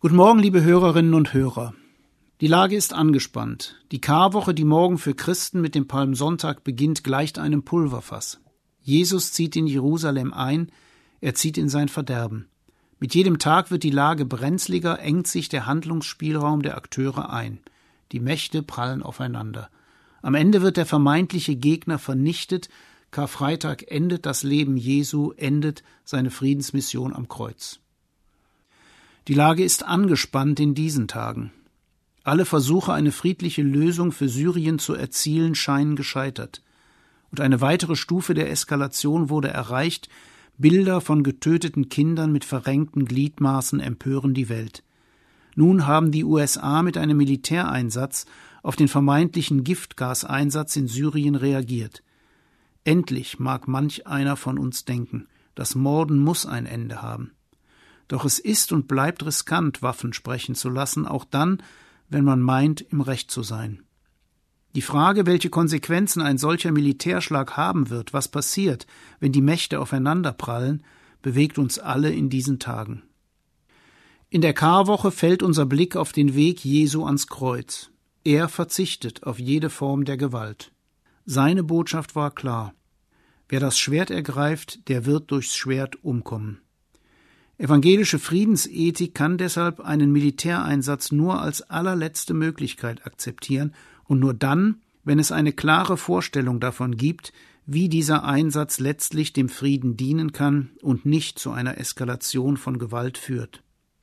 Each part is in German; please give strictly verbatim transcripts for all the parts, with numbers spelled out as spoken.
Guten Morgen, liebe Hörerinnen und Hörer. Die Lage ist angespannt. Die Karwoche, die morgen für Christen mit dem Palmsonntag beginnt, gleicht einem Pulverfass. Jesus zieht in Jerusalem ein, er zieht in sein Verderben. Mit jedem Tag wird die Lage brenzliger, engt sich der Handlungsspielraum der Akteure ein. Die Mächte prallen aufeinander. Am Ende wird der vermeintliche Gegner vernichtet. Karfreitag endet das Leben Jesu, endet seine Friedensmission am Kreuz. Die Lage ist angespannt in diesen Tagen. Alle Versuche, eine friedliche Lösung für Syrien zu erzielen, scheinen gescheitert. Und eine weitere Stufe der Eskalation wurde erreicht. Bilder von getöteten Kindern mit verrenkten Gliedmaßen empören die Welt. Nun haben die U S A mit einem Militäreinsatz auf den vermeintlichen Giftgaseinsatz in Syrien reagiert. Endlich mag manch einer von uns denken, das Morden muss ein Ende haben. Doch es ist und bleibt riskant, Waffen sprechen zu lassen, auch dann, wenn man meint, im Recht zu sein. Die Frage, welche Konsequenzen ein solcher Militärschlag haben wird, was passiert, wenn die Mächte aufeinanderprallen, bewegt uns alle in diesen Tagen. In der Karwoche fällt unser Blick auf den Weg Jesu ans Kreuz. Er verzichtet auf jede Form der Gewalt. Seine Botschaft war klar: Wer das Schwert ergreift, der wird durchs Schwert umkommen. Evangelische Friedensethik kann deshalb einen Militäreinsatz nur als allerletzte Möglichkeit akzeptieren und nur dann, wenn es eine klare Vorstellung davon gibt, wie dieser Einsatz letztlich dem Frieden dienen kann und nicht zu einer Eskalation von Gewalt führt.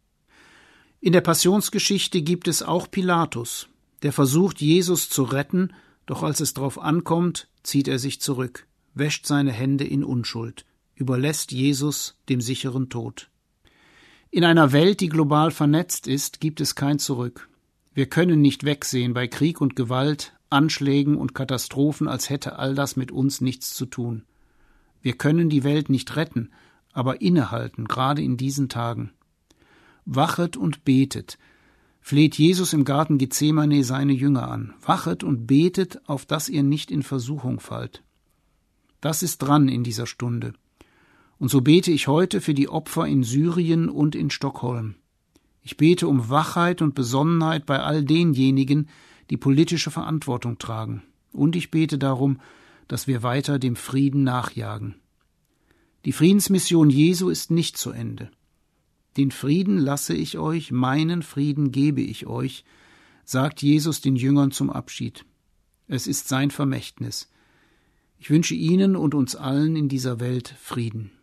In der Passionsgeschichte gibt es auch Pilatus, der versucht, Jesus zu retten, doch als es darauf ankommt, zieht er sich zurück, wäscht seine Hände in Unschuld, überlässt Jesus dem sicheren Tod. In einer Welt, die global vernetzt ist, gibt es kein Zurück. Wir können nicht wegsehen bei Krieg und Gewalt, Anschlägen und Katastrophen, als hätte all das mit uns nichts zu tun. Wir können die Welt nicht retten, aber innehalten, gerade in diesen Tagen. Wachet und betet, fleht Jesus im Garten Gethsemane seine Jünger an. Wachet und betet, auf dass ihr nicht in Versuchung fallt. Das ist dran in dieser Stunde. Und so bete ich heute für die Opfer in Syrien und in Stockholm. Ich bete um Wachheit und Besonnenheit bei all denjenigen, die politische Verantwortung tragen. Und ich bete darum, dass wir weiter dem Frieden nachjagen. Die Friedensmission Jesu ist nicht zu Ende. Den Frieden lasse ich euch, meinen Frieden gebe ich euch, sagt Jesus den Jüngern zum Abschied. Es ist sein Vermächtnis. Ich wünsche Ihnen und uns allen in dieser Welt Frieden.